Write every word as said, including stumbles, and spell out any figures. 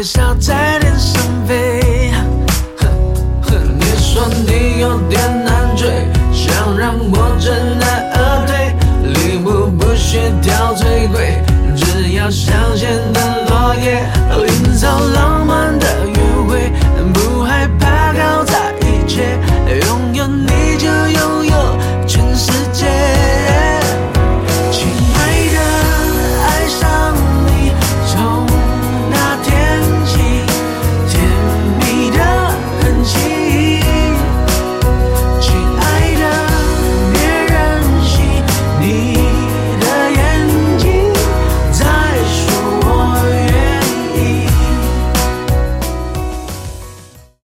微笑在天上飞。你说你有点难追，想让我知难而退，礼物不需挑最贵，